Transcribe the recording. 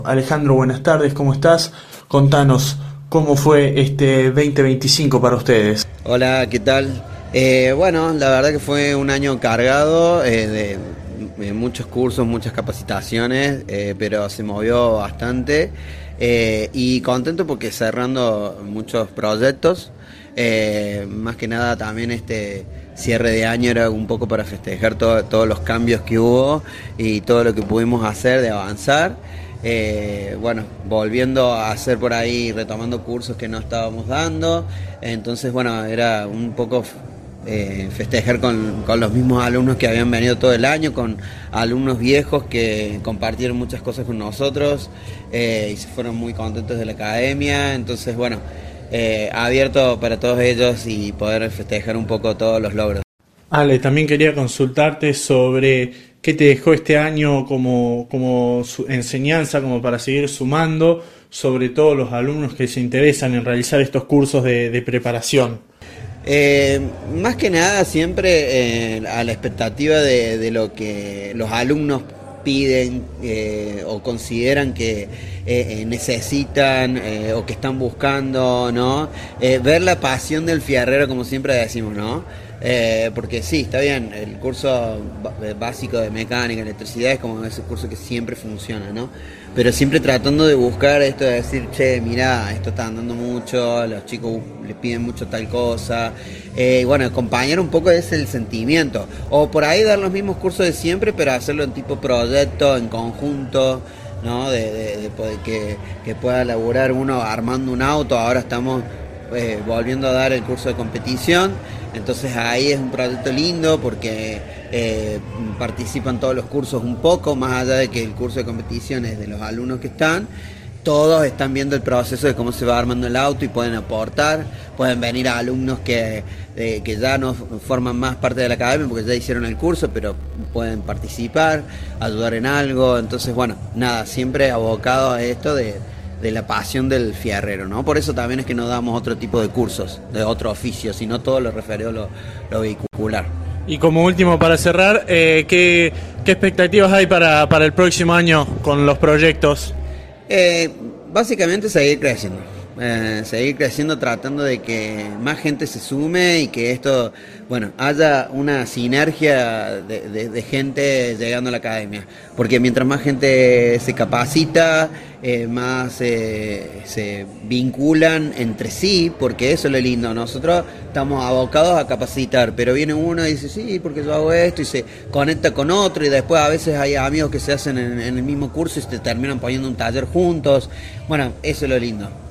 Alejandro, buenas tardes, ¿cómo estás? Contanos, ¿cómo fue este 2025 para ustedes? Hola, ¿qué tal? Bueno, la verdad que fue un año cargado de muchos cursos, muchas capacitaciones, pero se movió bastante y contento porque cerrando muchos proyectos. Más que nada también este cierre de año era un poco para festejar todos los cambios que hubo y todo lo que pudimos hacer de avanzar. Bueno, volviendo a hacer por ahí, retomando cursos que no estábamos dando. Entonces, bueno, era un poco festejar con los mismos alumnos que habían venido todo el año, con alumnos viejos que compartieron muchas cosas con nosotros y se fueron muy contentos de la academia. Entonces, bueno, abierto para todos ellos y poder festejar un poco todos los logros. Ale, también quería consultarte sobre qué te dejó este año como enseñanza, como para seguir sumando, sobre todo los alumnos que se interesan en realizar estos cursos de preparación. Más que nada siempre a la expectativa de lo que los alumnos piden o consideran que necesitan o que están buscando, ¿no? Ver la pasión del fierrero, como siempre decimos, ¿no? Porque sí, está bien, el curso básico de mecánica, electricidad es como ese curso que siempre funciona, ¿no? Pero siempre tratando de buscar esto de decir, che, mirá, esto está andando mucho, los chicos les piden mucho tal cosa. Bueno, acompañar un poco ese el sentimiento. O por ahí dar los mismos cursos de siempre, pero hacerlo en tipo proyecto, en conjunto, ¿no? De poder que pueda laburar uno armando un auto. Ahora estamos volviendo a dar el curso de competición. Entonces ahí es un proyecto lindo porque participan todos los cursos un poco, más allá de que el curso de competición es de los alumnos que están. Todos están viendo el proceso de cómo se va armando el auto y pueden aportar. Pueden venir a alumnos que ya no forman más parte de la academia porque ya hicieron el curso, pero pueden participar, ayudar en algo. Entonces, bueno, nada, siempre abocado a esto de la pasión del fierrero, ¿no? Por eso también es que no damos otro tipo de cursos, de otro oficio, sino todo lo referido a lo vehicular. Y como último, para cerrar, ¿qué expectativas hay para el próximo año con los proyectos? Eh, Básicamente seguir creciendo tratando de que más gente se sume y que esto, bueno, haya una sinergia de gente llegando a la academia, porque mientras más gente se capacita, más se vinculan entre sí, porque eso es lo lindo. Nosotros estamos abocados a capacitar, pero viene uno y dice, sí, porque yo hago esto, y se conecta con otro, y después a veces hay amigos que se hacen en el mismo curso y se terminan poniendo un taller juntos. Bueno, eso es lo lindo.